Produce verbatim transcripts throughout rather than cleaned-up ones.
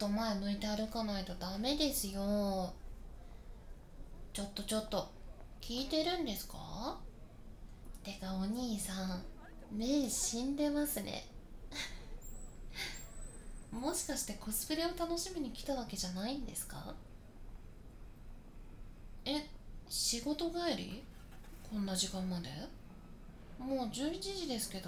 と前向いて歩かないとダメですよ。ちょっとちょっと、聞いてるんですか？てかお兄さん、目死んでますね。もしかしてコスプレを楽しみに来たわけじゃないんですか？え、仕事帰り？こんな時間まで？もうじゅういちじですけど。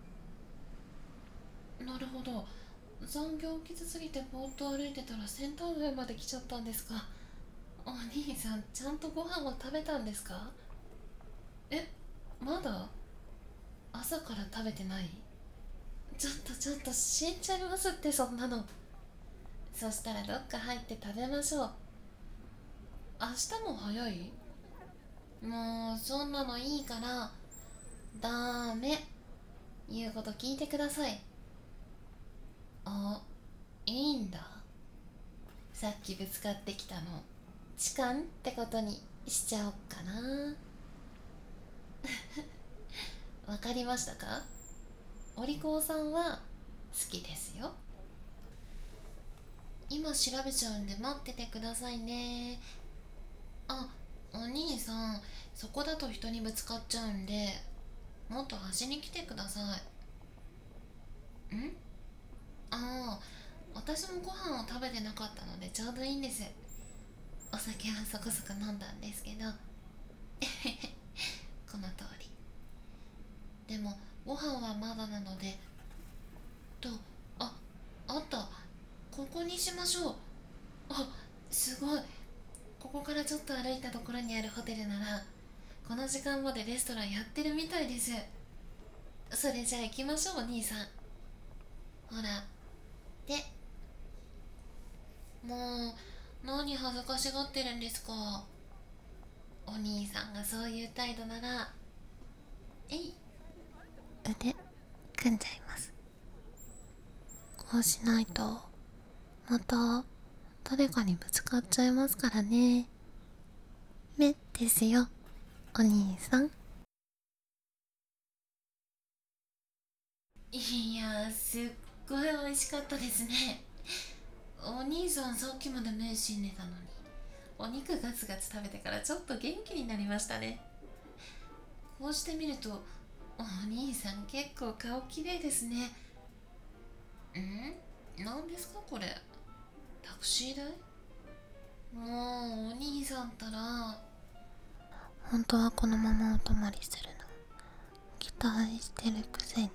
なるほど。残業きつすぎてぼーっと歩いてたらセンター街まで来ちゃったんですか？お兄さん、ちゃんとご飯を食べたんですか？え、まだ朝から食べてない？ちょっとちょっと死んじゃいますって、そんなの。そしたらどっか入って食べましょう。明日も早い？もうそんなのいいから、ダメ。言うこと聞いてください。あ、いいんだ。さっきぶつかってきたの痴漢ってことにしちゃおっかな。わかりましたか？お利口さんは好きですよ。今調べちゃうんで待っててくださいね。あ、お兄さん、そこだと人にぶつかっちゃうんで、もっと端に来てください。んああ、私もご飯を食べてなかったのでちょうどいいんです。お酒はそこそこ飲んだんですけど。この通り。でもご飯はまだなので。と、あ、あった。ここにしましょう。あ、すごい。ここからちょっと歩いたところにあるホテルならこの時間までレストランやってるみたいです。それじゃあ行きましょうお兄さん。ほら。で、もう何恥ずかしがってるんですか？お兄さんがそういう態度なら。えい。腕組んじゃいます。こうしないとまた誰かにぶつかっちゃいますからね。目ですよ、お兄さん。いや、すっごい美味しかったですね。お兄さんさっきまで目死んでたのに、お肉ガツガツ食べてからちょっと元気になりましたね。こうしてみるとお兄さん結構顔綺麗ですね。ん、何ですかこれ？タクシー代？もうお兄さんったら。本当はこのままお泊まりするの期待してるくせに。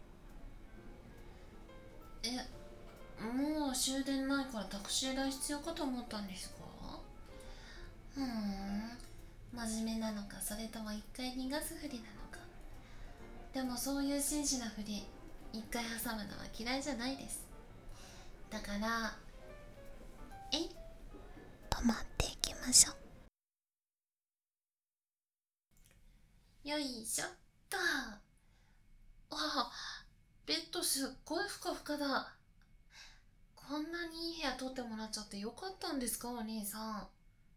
え、もう終電ないからタクシー代必要かと思ったんですか？ふーん、真面目なのか、それとも一回逃がすふりなのか。でもそういう真摯なふり一回挟むのは嫌いじゃないです。だから、えい、泊まっていきましょう。よいしょっと。わあ、ベッドすっごいふかふかだ。こんなにいい部屋取ってもらっちゃってよかったんですかお兄さん？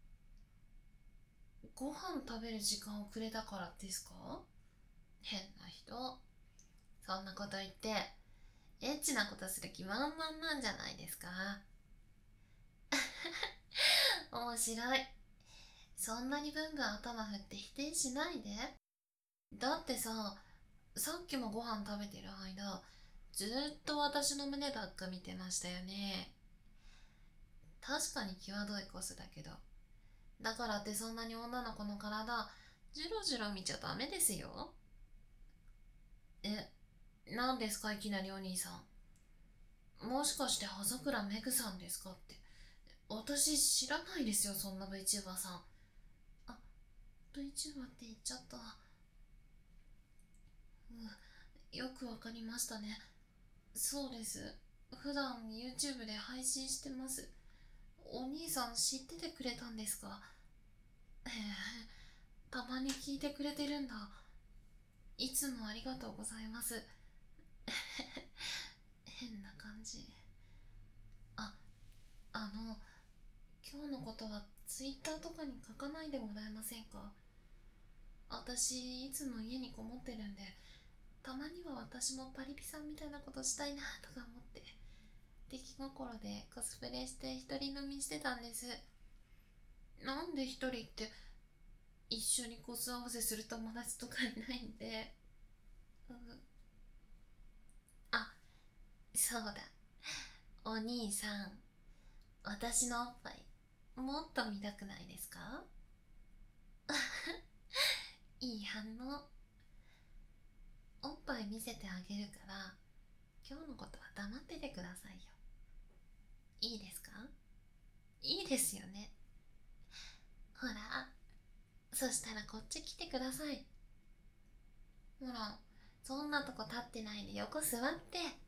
ご飯食べる時間をくれたからですか？変な人。そんなこと言ってエッチなことする気満々なんじゃないですか？面白い。そんなにブンブン頭振って否定しないで。だってさ、さっきもご飯食べてる間ずーっと私の胸ばっか見てましたよね。確かに際どいコスだけど、だからってそんなに女の子の体ジロジロ見ちゃダメですよ。え、何ですかいきなりお兄さん。もしかして葉桜めぐさんですかって。私知らないですよ、そんな VTuber さん。あ、VTuber って言っちゃった。うん、よくわかりましたね。そうです。普段 YouTube で配信してます。お兄さん知っててくれたんですか？へえ、たまに聞いてくれてるんだ。いつもありがとうございます。変な感じ。あ、あの、今日のことは Twitter とかに書かないでもらえませんか？私、いつも家にこもってるんで、たまには私もパリピさんみたいなことしたいなとか思って。 出来心でコスプレして一人飲みしてたんです。なんで一人って、一緒にコス合わせする友達とかいないんで。うん、あ、そうだ。お兄さん、私のおっぱいもっと見たくないですか？いい反応。おっぱい見せてあげるから、今日のことは黙っててくださいよ。いいですか？いいですよね。ほら、そしたらこっち来てください。ほら、そんなとこ立ってないで横座って。